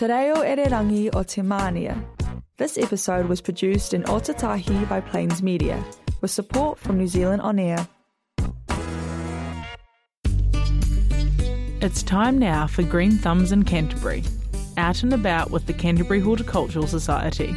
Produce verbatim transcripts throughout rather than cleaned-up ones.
Te reo Ererangi o Te Mānia. This episode was produced in Otatahi by Plains Media, with support from New Zealand On Air. It's time now for Green Thumbs in Canterbury, out and about with the Canterbury Horticultural Society.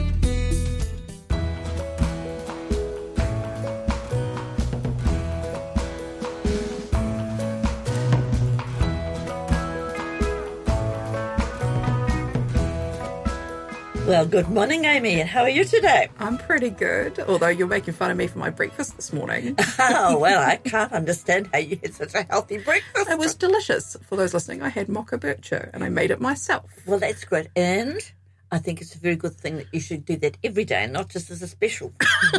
Well, good morning, Amy, and how are you today? I'm pretty good, although you're making fun of me for my breakfast this morning. Oh, well, I can't understand how you had such a healthy breakfast. It was delicious. For those listening, I had mocha bircher, and I made it myself. Well, that's good. And I think it's a very good thing that you should do that every day, not just as a special. So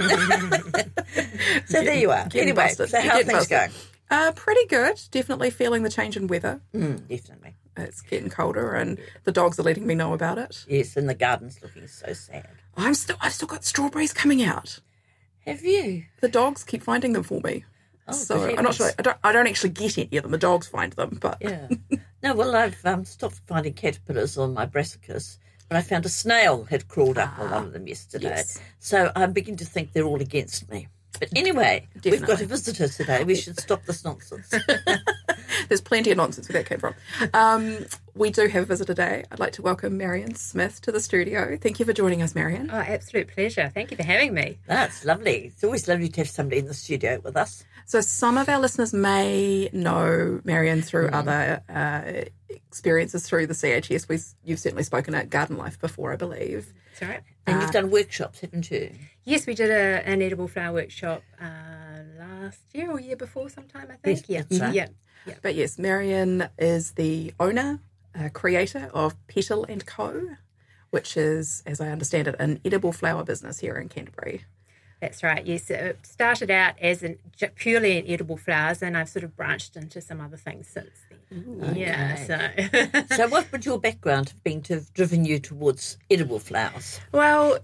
there you are. Getting Anyway, busted. so how are Getting things busted. going? Uh, pretty good. Definitely feeling the change in weather. Mm, definitely. It's getting colder, and the dogs are letting me know about it. Yes, and the garden's looking so sad. I'm still, I've still got strawberries coming out. Have you? The dogs keep finding them for me. Oh, so good I'm not sure. heavens. I don't. I don't actually get any of them. The dogs find them, but Yeah. No, well, I've um, stopped finding caterpillars on my brassicas, but I found a snail had crawled up on one of them yesterday. yes. So I'm beginning to think they're all against me. But anyway, we've got Definitely. a visitor today. We should stop this nonsense. there's plenty of nonsense where that came from. Um, we do have a visitor today. I'd like to welcome Marion Smith to the studio. Thank you for joining us, Marion. Oh, absolute pleasure. Thank you for having me. That's lovely. It's always lovely to have somebody in the studio with us. So some of our listeners may know Marion through Mm. other uh, experiences through the C H S. We've, you've certainly spoken at Garden Life before, I believe. That's all right. And you've done workshops, haven't you? Yes, we did a, an edible flower workshop uh, last year or year before sometime, I think. Yes, yeah. that's right. yeah. Yeah. But yes, Marion is the owner, uh, creator of Petal and Co., which is, as I understand it, an edible flower business here in Canterbury. That's right. Yes, it started out as an, ju- purely in edible flowers, and I've sort of branched into some other things since then. Yeah, so... So what would your background have been to have driven you towards edible flowers? Well,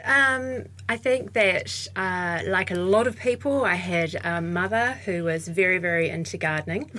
um, I think that, uh, like a lot of people, I had a mother who was very, very into gardening,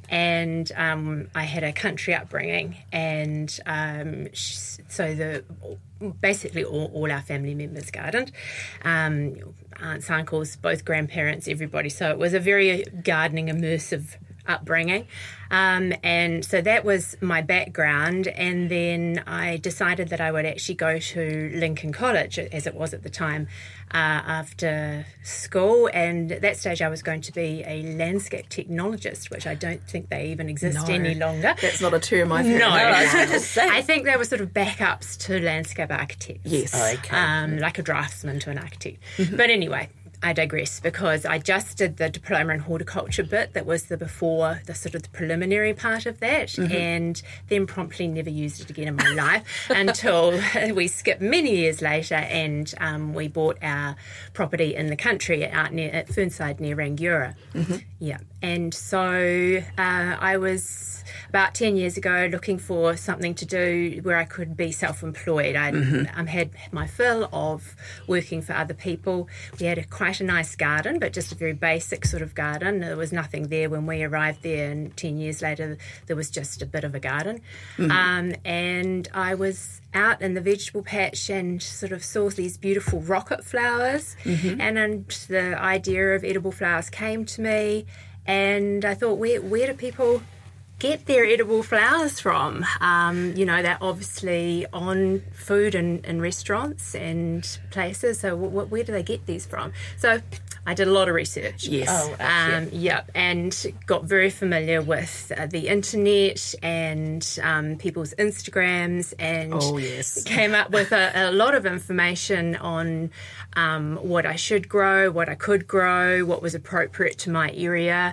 and um, I had a country upbringing, and um, sh- so the basically all, all our family members gardened, um, aunts, uncles, both grandparents, everybody. So it was a very gardening, immersive upbringing. Um, and so that was my background. And then I decided that I would actually go to Lincoln College, as it was at the time, uh, after school. And at that stage I was going to be a landscape technologist, which I don't think they even exist No. any longer. That's not a term I've heard. No, I was going to say. I think they were sort of backups to landscape architects. Yes. Okay. Um, like a draftsman to an architect. But anyway, I digress, because I just did the diploma in horticulture bit that was the before, the sort of the preliminary part of that, and then promptly never used it again in my life until we skipped many years later, and um, we bought our property in the country out near at Fernside near Rangiora. Yeah, and so uh, I was about ten years ago looking for something to do where I could be self-employed. I um, had my fill of working for other people. We had a, quite a nice garden, but just a very basic sort of garden. There was nothing there when we arrived there, and ten years later there was just a bit of a garden. Um, and I was out in the vegetable patch and sort of saw these beautiful rocket flowers, and, and the idea of edible flowers came to me, and I thought, where, where do people get their edible flowers from? Um, you know, they're obviously on food and, and restaurants and places, so w- w- where do they get these from? So I did a lot of research. Yes. Oh, Um, yep, and got very familiar with uh, the internet and um, people's Instagrams, and Oh, yes. came up with a, a lot of information on um, what I should grow, what I could grow, what was appropriate to my area,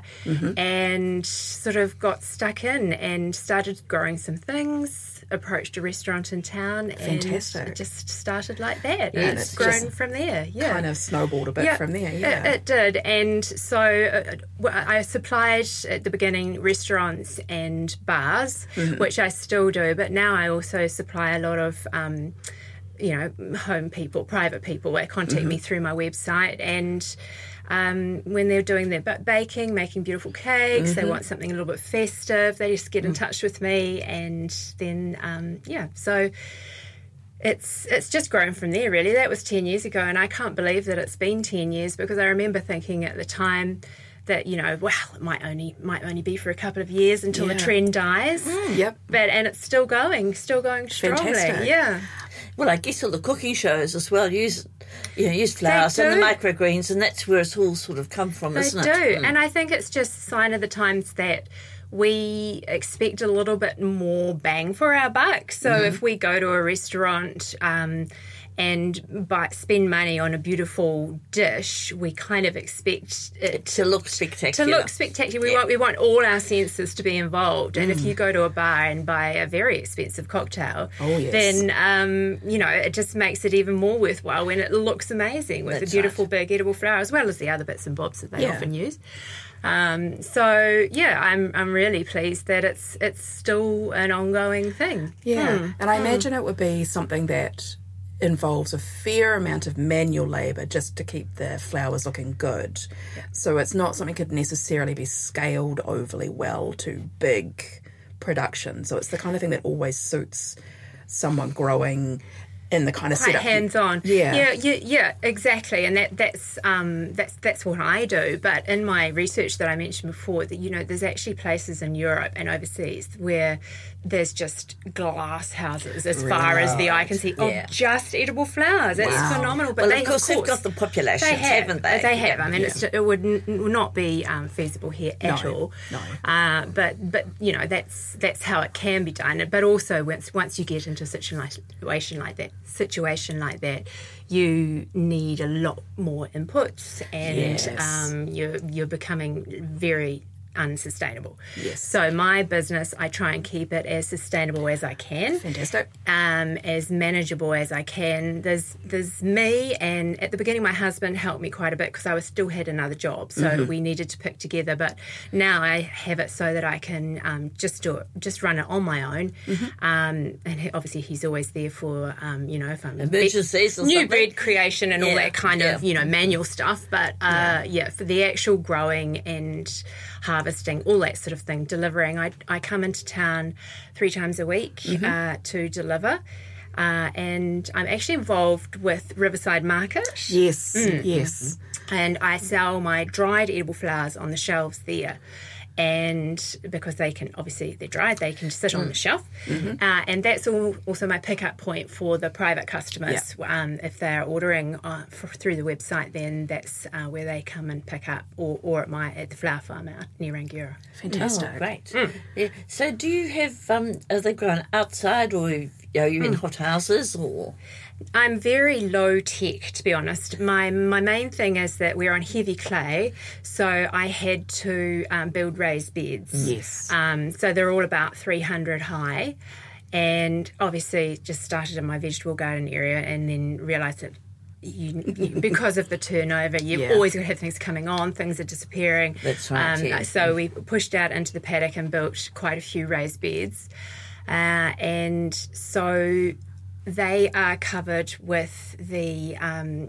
and sort of got stuck in and started growing some things. Approached a restaurant in town, Fantastic. and it just started like that. Yeah, and and it's it's grown just from there. Yeah, Kind of snowballed a bit yeah, from there, it- yeah. It, did. And so uh, well, I supplied at the beginning restaurants and bars, Mm-hmm. which I still do, but now I also supply a lot of um, you know, home people, private people that contact mm-hmm. me through my website, and um, when they're doing their baking, making beautiful cakes, mm-hmm. they want something a little bit festive, they just get in mm-hmm. touch with me, and then um, yeah, so it's it's just grown from there. Really, that was ten years ago, and I can't believe that it's been ten years, because I remember thinking at the time that, you know, well, it might only might only be for a couple of years until yeah. the trend dies. Mm, yep. But and it's still going, still going strongly. Fantastic. Yeah. Well, I guess all the cooking shows as well use, you know, use flowers and the microgreens, and that's where it's all sort of come from, they isn't do. it? They do, Mm. and I think it's just a sign of the times that we expect a little bit more bang for our buck. So mm-hmm. if we go to a restaurant um, and buy, spend money on a beautiful dish, we kind of expect it to look spectacular. To look spectacular. We yeah. want we want all our senses to be involved. And mm. if you go to a bar and buy a very expensive cocktail, oh, yes. then um, you know, it just makes it even more worthwhile when it looks amazing with That's a beautiful right. big edible flower, as well as the other bits and bobs that they yeah. often use. Um, so yeah, I'm I'm really pleased that it's it's still an ongoing thing. Yeah, Hmm. and I Hmm. imagine it would be something that involves a fair amount of manual labour just to keep the flowers looking good. Yeah. So it's not something that could necessarily be scaled overly well to big production. So it's the kind of thing that always suits someone growing in the kind of Quite setup. hands-on. Yeah. yeah, yeah, yeah, exactly. And that that's um, that's that's what I do. But in my research that I mentioned before, that you know, there's actually places in Europe and overseas where there's just glass houses as far as the eye can see Yeah. of just edible flowers. It's Wow. phenomenal. But Well, they, of course, they've got the populations, they have, haven't they? They have. Yeah. I mean, Yeah. it's, it would n- not be um, feasible here at No, all. no. Uh, but but you know, that's that's how it can be done. But also, once once you get into a situation like that, situation like that, you need a lot more inputs, and Yes. um, you're you're becoming very unsustainable. Yes. So my business, I try and keep it as sustainable as I can. Fantastic. Um, as manageable as I can. There's there's me, and at the beginning my husband helped me quite a bit because I was still had another job, so Mm-hmm. we needed to pick together. But now I have it so that I can um, just do it, just run it on my own. Mm-hmm. Um, and he, obviously he's always there for um, you know, if I'm Emergencies or new something. breed creation and all Yeah, that kind yeah. of, you know, manual stuff. But uh, yeah. yeah, for the actual growing and harvesting, all that sort of thing, delivering. I, I come into town three times a week Mm-hmm. uh, to deliver. Uh, and I'm actually involved with Riverside Market. Yes, yes. And I sell my dried edible flowers on the shelves there. And because they can, obviously they're dried, they can sit on the shelf. Mm-hmm. Uh, and that's all, also my pickup point for the private customers. Um, if they're ordering uh, for, through the website, then that's uh, where they come and pick up, or, or at my at the flower farm out near Rangiora. Fantastic. Oh, great. Yeah. So do you have, um, are they grown outside, or are you in hot houses, or? I'm very low tech, to be honest. My my main thing is that we're on heavy clay, so I had to um, build raised beds. Yes. Um, so they're all about three hundred high, and obviously just started in my vegetable garden area, and then realised that You, you, because of the turnover, you've Yeah. always got to have things coming on, things are disappearing. That's right, Um, yeah. So we pushed out into the paddock and built quite a few raised beds. Uh, and so they are covered with the um,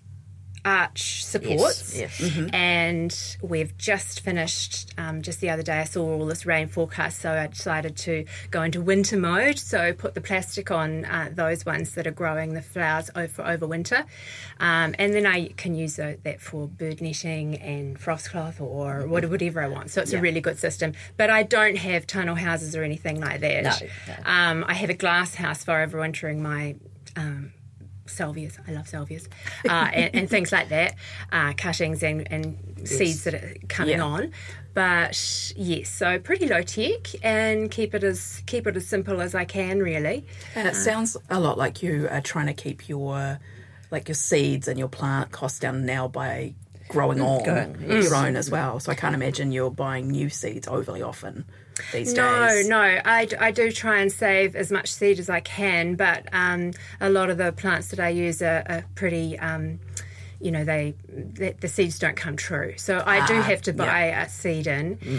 arch supports. Yes, yes. And we've just finished, um, just the other day I saw all this rain forecast, so I decided to go into winter mode, so put the plastic on uh, those ones that are growing the flowers over, over winter, um, and then I can use tho- that for bird netting and frost cloth or what- whatever I want, so it's a really good system. But I don't have tunnel houses or anything like that. No, no. Um, I have a glass house for overwintering my um, salvias. I love salvias, uh, and, and things like that, uh, cuttings and, and seeds that are coming Yeah. on. But yes, so pretty low tech, and keep it as keep it as simple as I can, really. And it sounds a lot like you are trying to keep your like your seeds and your plant costs down now by growing on Going, your own as well. So I can't imagine you're buying new seeds overly often these No, days. no, I, I do try and save as much seed as I can, but um, a lot of the plants that I use are, are pretty, um, you know, they the, the seeds don't come true. So I do have to buy yeah. a seed in. Mm.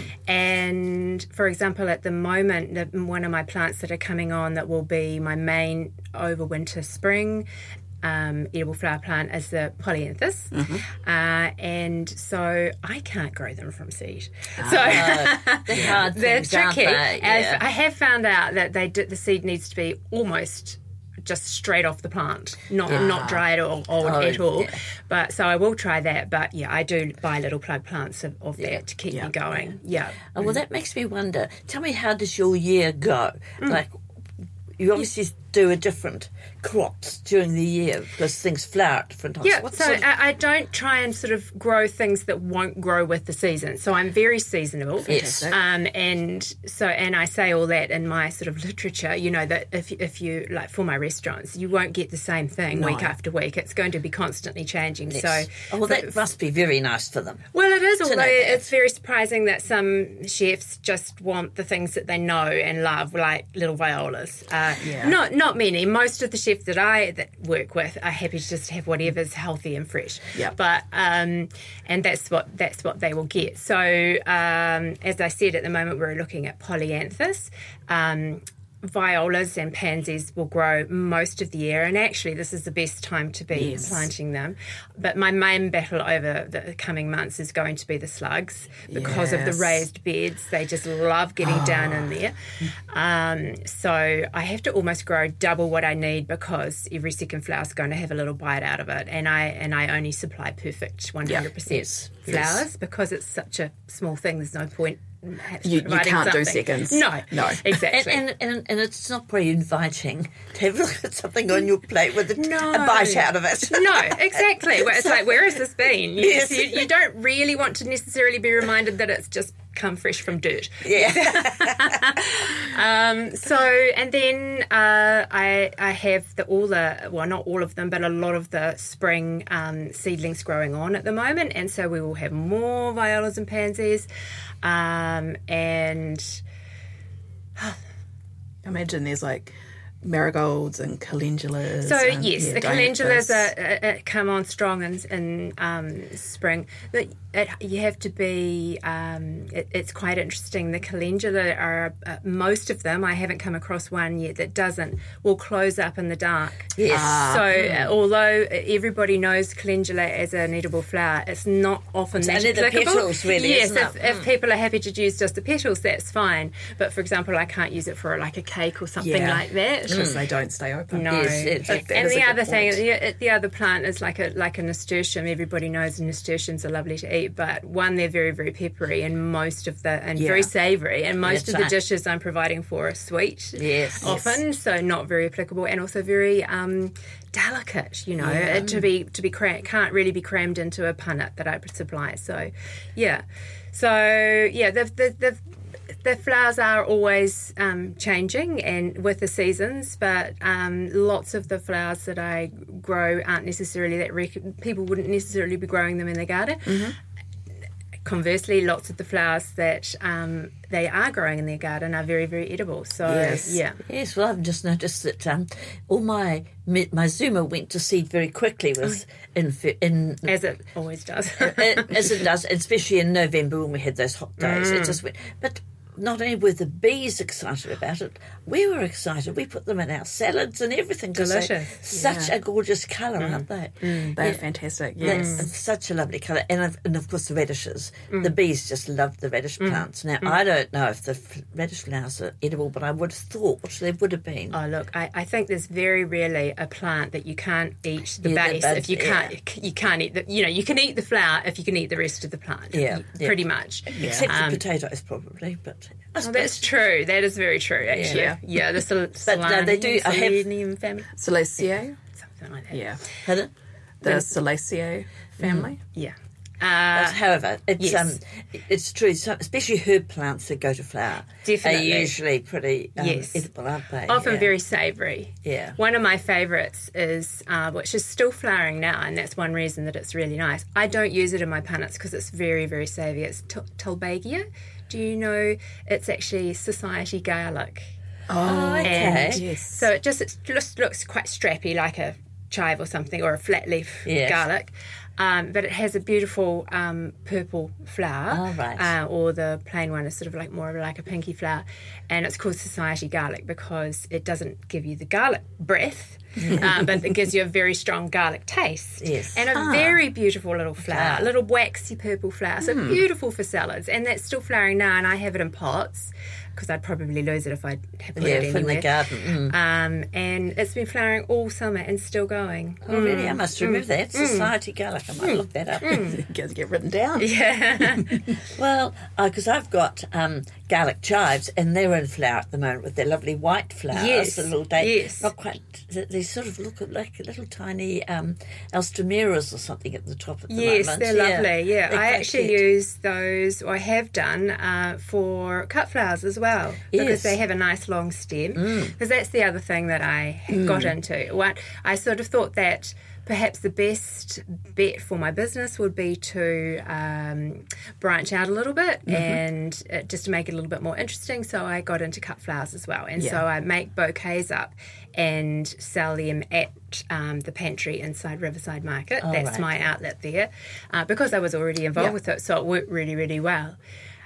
And for example, at the moment, the, one of my plants that are coming on that will be my main overwinter spring Um, edible flower plant is the polyanthus, mm-hmm. uh, and so I can't grow them from seed. Oh, so they're hard they're things, tricky. aren't they? Yeah. I have found out that they do, the seed needs to be almost just straight off the plant, not yeah. not dried or old oh, at all. Yeah. But so I will try that. But yeah, I do buy little plug plants of, of yeah. that to keep yeah. me going. Yeah. Oh, well, that makes me wonder. Tell me, how does your year go? Mm. Like, you obviously do a different crops during the year because things flower at different times. Yeah, what so sort of... I, I don't try and sort of grow things that won't grow with the season. So I'm very seasonable. Yes. Um, and so, and I say all that in my sort of literature, you know, that if, if you, like for my restaurants, you won't get the same thing no. week after week. It's going to be constantly changing. Yes. So, oh, well, that must be very nice for them. Well, it is, although it's very surprising that some chefs just want the things that they know and love, like little violas. Uh, yeah. Not, not many. Most of the chefs that I that work with are happy to just have whatever's healthy and fresh. Yeah. But um, and that's what that's what they will get. So um, as I said, at the moment we're looking at polyanthus. Um, Violas and pansies will grow most of the year, and actually this is the best time to be yes. planting them. But my main battle over the coming months is going to be the slugs because yes. of the raised beds. They just love getting oh. down in there. Um, so I have to almost grow double what I need because every second flower is going to have a little bite out of it, and I and I only supply perfect one hundred percent yes. flowers yes. because it's such a small thing. There's no point. You, you can't something. do seconds. No, no, exactly. And, and, and, and it's not very inviting to have a look at something on your plate with a, no. a bite out of it. No, exactly. Well, it's like, where has this been? You, Yes. you, you don't really want to necessarily be reminded that it's just come fresh from dirt. Yeah. um, so, and then uh, I I have the, all the, well, not all of them, but a lot of the spring um, seedlings growing on at the moment. And so we will have more violas and pansies. Um, and I imagine there's like marigolds and calendulas. So and, yes, yeah, the calendulas are, are, come on strong in, in um, spring. But it, you have to be. Um, it, it's quite interesting. The calendula are uh, most of them. I haven't come across one yet that doesn't. Will close up in the dark. Yes. Ah. So mm. although everybody knows calendula as an edible flower, it's not often it's that only applicable. The petals, really. Yes, isn't if, it? if Mm. people are happy to use just the petals, that's fine. But for example, I can't use it for like a cake or something yeah. like that. Because mm. they don't stay open. No, yes, exactly. and the other thing, point. the, the other plant is like a like a nasturtium. Everybody knows nasturtiums are lovely to eat, but one, they're very very peppery, and most of the and yeah. very savoury, and most That's of the right. dishes I'm providing for are sweet. Yes, often, yes. so not very applicable, and also very um, delicate. You know, Yeah. to be to be cram- can't really be crammed into a punnet that I supply. So, yeah, so yeah, the the. the The flowers are always um, changing and with the seasons, but um, lots of the flowers that I grow aren't necessarily that rec- people wouldn't necessarily be growing them in their garden. Mm-hmm. Conversely, lots of the flowers that um, they are growing in their garden are very, very edible. So, Yes. yeah. Yes, well, I've just noticed that um, all my my Zuma went to seed very quickly with in in As it always does. as it does, especially in November when we had those hot days. Mm. It just went, but. Not only were the bees excited about it, we were excited. We put them in our salads and everything. Delicious. Such Yeah. a gorgeous colour, Mm. aren't they? Mm, they're Yeah. fantastic, That's yes. it's such a lovely colour. And of, and of course the radishes. Mm. The bees just love the radish plants. Now, I don't know if the f- radish flowers are edible, but I would have thought they would have been. Oh, look, I, I think there's very rarely a plant that you can't eat the Yeah, the base buds, if you can't, you can't eat the, you know, you can eat the flower if you can eat the rest of the plant. Yeah, yeah. Pretty much. Except Um, for potatoes, probably. But I Oh, suppose- that's true. That is very true, actually. Yeah. Yeah, yeah the sol- But, no, they do- I have- Selenium family. Salaceae, Something like that. yeah. Pardon? The Salaceae family. Yeah. But, Uh, however, it's yes. um, it's true. So, especially herb plants that go to flower Definitely. are usually pretty um, Yes. edible, aren't they? often Yeah. very savoury. Yeah. One of my favourites is, uh, which is still flowering now, and that's one reason that it's really nice. I don't use it in my punnets because it's very, very savoury. It's t- Tulbagia. Do you know it's actually society garlic? Oh, okay. And yes. so it just it just looks quite strappy, like a chive or something, or a flat leaf Yes. garlic. Um, but it has a beautiful um, purple flower. Oh, right. Uh, or the plain one is sort of like more of like a pinky flower. And it's called Society Garlic because it doesn't give you the garlic breath, uh, but it gives you a very strong garlic taste. Yes. And a Ah. very beautiful little flower, Flower. a little waxy purple flower. So beautiful for salads. And that's still flowering now, and I have it in pots because I'd probably lose it if I had put Yeah, it from anywhere. the garden. Mm. Um, and it's been flowering all summer and still going. Oh, really? I must remove that. Society Garlic. I might look that up. It gets get written down. Yeah. Well, because I've got um, garlic chives, and they're in flower at the moment with their lovely white flowers. Yes, The little day, yes. not quite. They they sort of look like little tiny um, alstroemeras or something at the top at the Yes, moment. they're lovely. Yeah, They're I quite actually cute. use those, or I have done, uh, for cut flowers as well because Yes. they have a nice long stem. Because that's the other thing that I got into. What I sort of thought that perhaps the best bet for my business would be to um, branch out a little bit and uh, just to make it a little bit more interesting. So I got into cut flowers as well, and so Yeah. I make bouquets up and sell them at um, the pantry inside Riverside Market. That's right. my outlet there, uh, because I was already involved Yeah. with it, so it worked really, really well.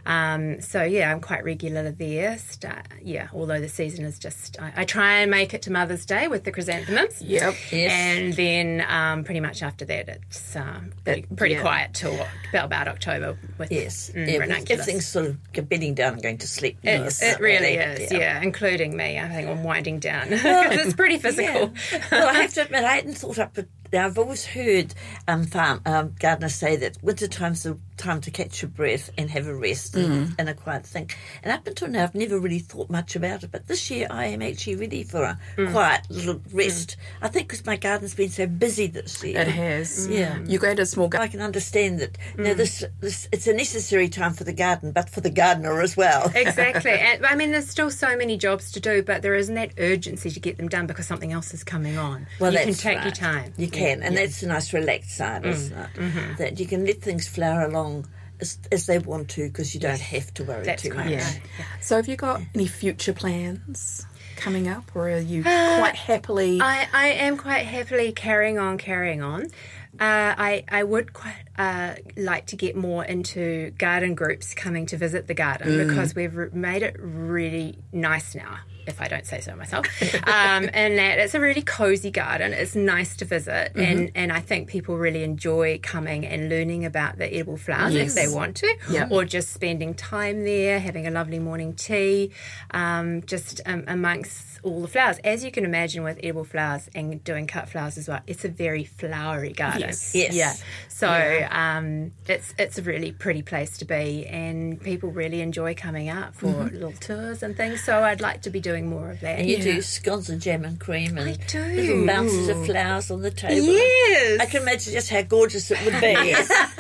Um, so yeah, I'm quite regular there. Start, yeah, although the season is just, I, I try and make it to Mother's Day with the chrysanthemums. Yep. Yes. And then um, pretty much after that, it's um, pretty, It- pretty yeah. quiet till about, about October with Yes. mm, yeah, ranunculus. everything's sort of bedding down and going to sleep. It, Yes, it really really, is, yeah. including me. I think I'm winding down because it's pretty physical. Yeah. Well, I have to admit, I hadn't thought up. Now, I've always heard um, farm um, gardeners say that winter time's the time to catch your breath and have a rest and, and a quiet thing. And up until now, I've never really thought much about it. But this year, I am actually ready for a quiet little rest. I think because my garden's been so busy this year. It has. Yeah. You go to a small garden. I can understand that. You know, this, this it's a necessary time for the garden, but for the gardener as well. Exactly. And, I mean, there's still so many jobs to do, but there isn't that urgency to get them done because something else is coming on. Well, you can that's take your right. time. You can, and that's a nice relaxed side, isn't it? That you can let things flower along as, as they want to because you don't have to worry That's too quite much. Yeah. right. So have you got any future plans coming up, or are you quite happily... I, I am quite happily carrying on, carrying on. Uh, I, I would quite uh, like to get more into garden groups coming to visit the garden because we've re- made it really nice now, if I don't say so myself. um, and that it's a really cosy garden. It's nice to visit, and, and I think people really enjoy coming and learning about the edible flowers Yes. if they want to, Yeah. or just spending time there, having a lovely morning tea, um, just um, amongst all the flowers. As you can imagine with edible flowers and doing cut flowers as well, it's a very flowery garden. Yes. Yes. Yeah. So um, it's it's a really pretty place to be, and people really enjoy coming up for little tours and things. So I'd like to be doing more of that. And you Yeah. do scones and jam and cream and I do. little bounces of flowers on the table. Yes. I can imagine just how gorgeous it would be.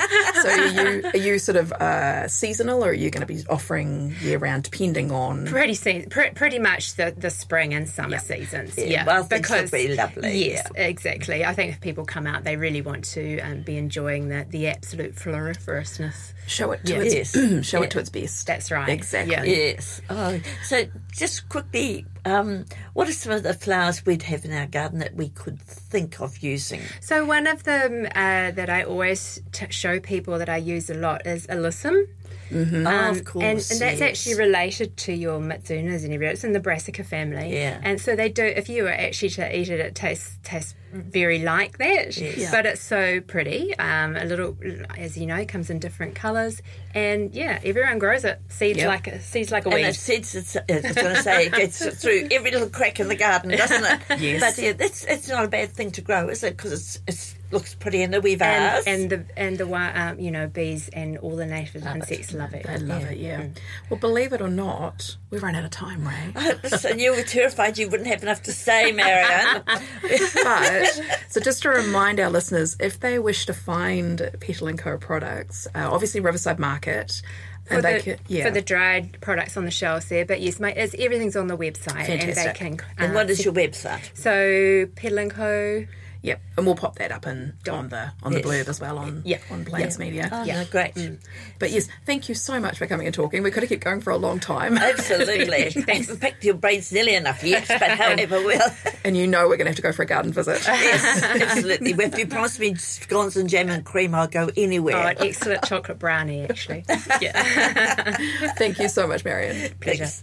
So are you, are you sort of uh, seasonal, or are you going to be offering year-round depending on... Pretty se- pre- pretty much the, the spring and summer seasons. Yeah, Yeah, well, I think it'll be lovely, Yes, yeah. exactly. I think if people come out, they really want to um, be enjoying the, the absolute floriferousness. Show it to Yes. its show Yeah. it to its best. That's right. Exactly. Yeah. Yes. Oh, so just quickly, um, what are some of the flowers we'd have in our garden that we could think of using? So one of them uh, that I always t- show people that I use a lot is alyssum. Mm-hmm. Um, oh, of course. and, and that's yes. actually related to your Mitsunas and everything. It's in the Brassica family. Yeah. And so they do, if you were actually to eat it, it tastes tastes very like that. Yes. But it's so pretty. Um, a little, as you know, it comes in different colours. And yeah, everyone grows it. Seeds Yep. like a, seeds like a And weed. it says, it's, I was going to say, it gets through every little crack in the garden, doesn't it? Yes. But yeah, that's, it's not a bad thing to grow, is it? Because it's, it's looks pretty in the wee vase. And, and the and the wi- um, you know, bees and all the native insects love it. I love it, yeah. Well, believe it or not, we've run out of time, Ray. Listen, you were terrified you wouldn't have enough to say, Marianne. But, so just to remind our listeners, if they wish to find Petal and Co products, uh, obviously Riverside Market, For and they the, can, yeah. for the dried products on the shelves there, but yes, my, it's, everything's on the website, Fantastic. and they can. And uh, what is your website? So Petal and Co. Yep, and we'll pop that up in, on the on the Yes. blurb as well on Yeah. on Plains Media. Oh, Yeah. no, great. But yes, thank you so much for coming and talking. We could have kept going for a long time. Absolutely. In fact, your brain's nearly enough yet, but however, we'll, And you know we're going to have to go for a garden visit. Yes, absolutely. If you promise me scones and jam and cream, I'll go anywhere. Oh, an excellent chocolate brownie, actually. Yeah. Thank you so much, Marion. Pleasure. Thanks.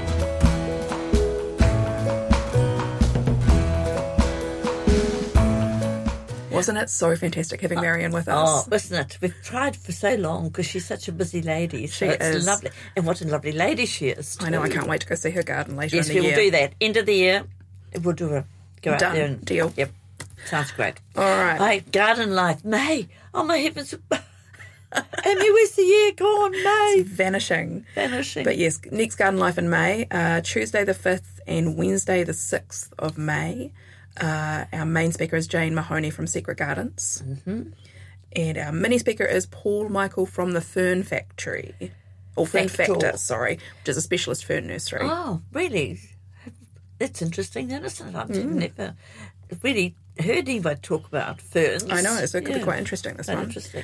Wasn't it so fantastic having Marion with us? Oh, wasn't it? We've tried for so long because she's such a busy lady. So She it's is. lovely. And what a lovely lady she is. I know, I too. can't wait to go see her garden later Yes, in we the will year. do that. End of the year, we'll do a go out Done. there and Deal. Yep, sounds great. All right. Right, garden life, May. Oh my heavens, Amy, where's the year gone? May Vanishing. vanishing. But yes, next Garden Life in May, uh, Tuesday the fifth and Wednesday the sixth of May. Uh, our main speaker is Jane Mahoney from Secret Gardens. Mm-hmm. And our mini speaker is Paul Michael from the Fern Factory. Or Fern Factor. Factor, sorry, which is a specialist fern nursery. Oh, really? That's interesting, then, isn't it? I've Mm. never really heard anybody talk about ferns. I know, so it could Yeah, be quite interesting, this quite one. interesting.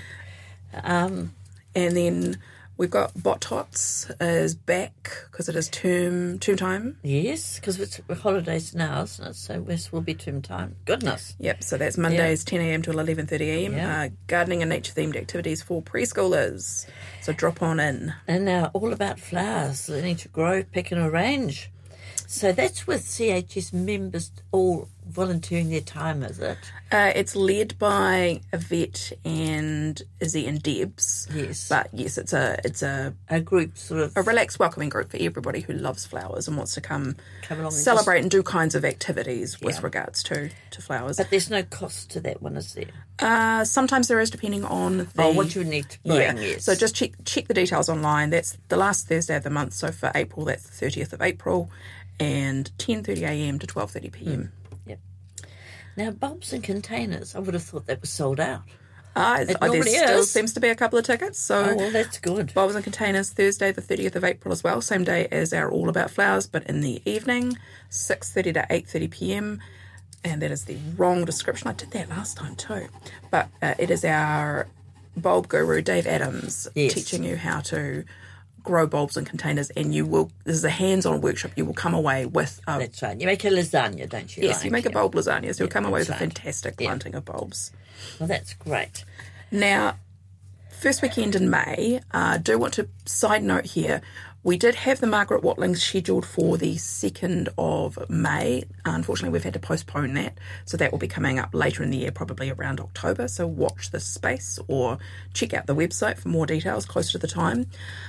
Um, And then we've got Bot Tots is back because it is term, term time. yes, because it's holidays now, isn't it? So this will be term time. Goodness. Yep, so that's Mondays ten a.m. to eleven thirty a.m. Yeah. Uh, gardening and nature-themed activities for preschoolers. So drop on in. And now all about flowers, learning to grow, pick and arrange. So that's with C H S members all volunteering their time, is it? Uh, it's led by Yvette and Izzy and Debs. Yes. But yes, it's a it's a, A group sort of a relaxed, welcoming group for everybody who loves flowers and wants to come, Come along and celebrate and do kinds of activities with Yeah. regards to, to flowers. But there's no cost to that one, is there? Uh, sometimes there is, depending on the... Oh, what you need to bring, Yeah. yes. So just check check the details online. That's the last Thursday of the month. So for April, that's the thirtieth of April, and ten thirty a.m. to twelve thirty p.m. Yep. Now, bulbs and containers, I would have thought that was sold out. Ah, It there normally still is. seems to be a couple of tickets. So Oh, well, that's good. Bulbs and Containers, Thursday the thirtieth of April as well, same day as our All About Flowers, but in the evening, six thirty to eight thirty p.m. And that is the wrong description. I did that last time too. But uh, it is our bulb guru, Dave Adams, Yes. teaching you how to grow bulbs in containers. And you will, this is a hands-on workshop. You will come away with a, That's right. You make a lasagna, don't you? yes, like? you make a Yeah. bulb lasagna. So you'll come away with that's a right. fantastic Yeah. planting of bulbs. Well, that's great. Now, first weekend in May, uh, do want to side note here, we did have the Margaret Watling scheduled for the second of May. Unfortunately, we've had to postpone that, so that will be coming up later in the year, probably around October. So watch this space or check out the website for more details closer to the time.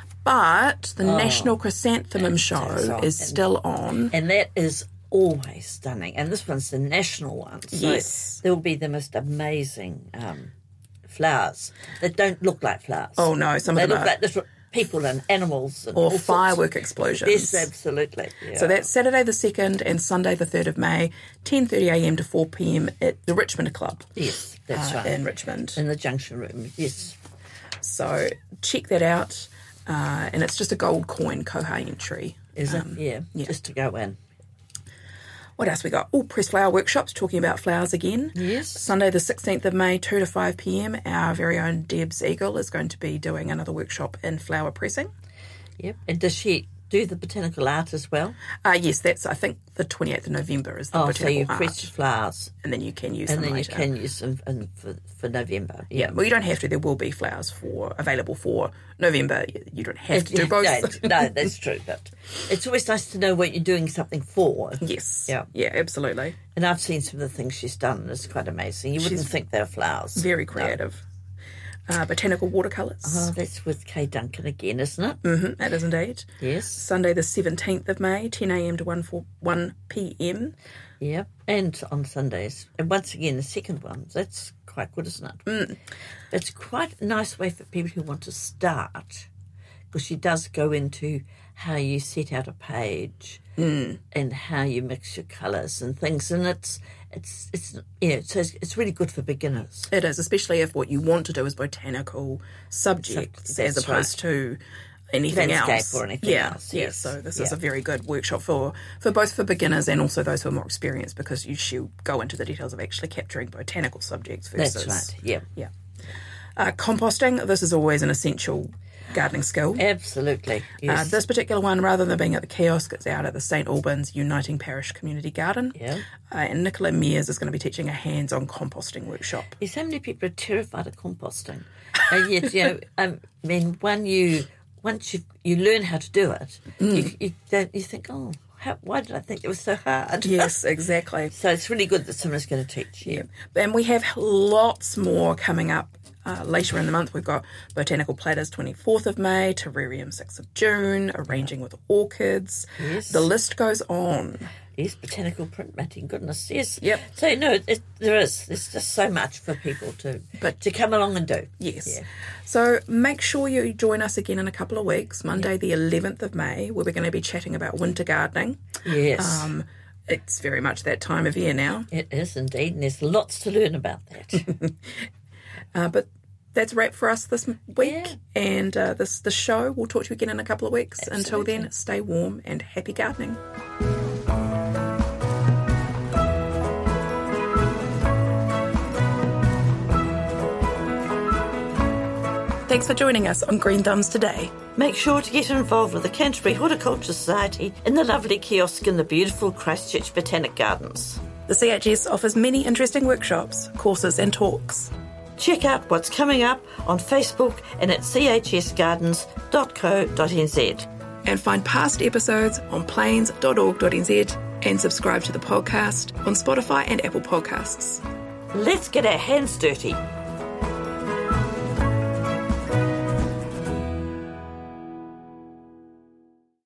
But the National Chrysanthemum Show that's on. is still on. And that is always stunning. And this one's the national one. So Yes. there will be the most amazing um, flowers that don't look like flowers. Oh no, some They of them look are. like little people and animals. And Or all sorts. firework explosions. Yes, absolutely. Yeah. So that's Saturday the second and Sunday the third of May, ten thirty a.m. to four p.m. at the Richmond Club Yes, that's uh, right. in Richmond. In the junction room, yes. So check that out. Uh, and it's just a gold coin Koha entry. Is Um, it? Yeah, yeah. just to go in. What else we got? Oh, Press Flower Workshops, talking about flowers again. Yes. Sunday the sixteenth of May, two to five p.m. Our very own Debs Eagle is going to be doing another workshop in flower pressing. Yep. And does she do the botanical art as well? Uh, yes, that's, I think, the twenty-eighth of November is the Oh, so botanical you art. press flowers, And then you can use and them then later. you can use them in, for, for November. Yeah, well, you don't have to. There will be flowers for available for November. You don't have to do both. No, no, that's true. But it's always nice to know what you're doing something for. Yes. Yeah. Yeah, absolutely. And I've seen some of the things she's done. It's quite amazing. You wouldn't She's think they're flowers. Very No. creative. Uh, botanical watercolours. Oh, that's with Kay Duncan again, isn't it? Mm-hmm, that is indeed. Yes. Sunday the seventeenth of May, ten a.m. to one p.m. Yep. And on Sundays. And once again, the second one. That's quite good, isn't it? Mm. It's quite a nice way for people who want to start, because she does go into how you set out a page mm. and how you mix your colours and things. And it's, it's, it's yeah, so it's, it's really good for beginners. It is, especially if what you want to do is botanical subjects That's as opposed to anything Landscape else. or anything yeah, else, Yeah, yes. so this is Yeah. a very good workshop for, for both for beginners and also those who are more experienced, because you should go into the details of actually capturing botanical subjects versus... That's right, yeah. Yeah. Uh, composting, this is always an essential gardening skill. Absolutely. Yes. Uh, this particular one, rather than being at the kiosk, it's out at the Saint Albans Uniting Parish Community Garden. Yeah. Uh, and Nicola Mears is going to be teaching a hands-on composting workship. Yeah, so many people are terrified of composting. And yet, you know, I mean, when you once you you learn how to do it, mm. you you, don't, you think, oh, how, why did I think it was so hard? Yes, exactly. So it's really good that someone's going to teach you. Yeah. And we have lots more coming up. Uh, later in the month, we've got Botanical Platters twenty-fourth of May, Terrarium sixth of June, Arranging with Orchids. Yes. The list goes on. Yes, botanical printmaking, goodness, yes. Yep. So, no, it, there is. There's just so much for people to but, to come along and do. Yes. Yeah. So make sure you join us again in a couple of weeks, Monday yep. the eleventh of May, where we're going to be chatting about winter gardening. Yes. Um, it's very much that time of year now. It is indeed, and there's lots to learn about that. uh, but that's a wrap for us this week, yeah. and uh, this the show. We'll talk to you again in a couple of weeks. Absolutely. Until then, stay warm and happy gardening. Thanks for joining us on Green Thumbs today. Make sure to get involved with the Canterbury Horticulture Society in the lovely kiosk in the beautiful Christchurch Botanic Gardens. The C H S offers many interesting workshops, courses and talks. Check out what's coming up on Facebook and at c h s gardens dot co dot n z. And find past episodes on plains dot org dot n z and subscribe to the podcast on Spotify and Apple Podcasts. Let's get our hands dirty.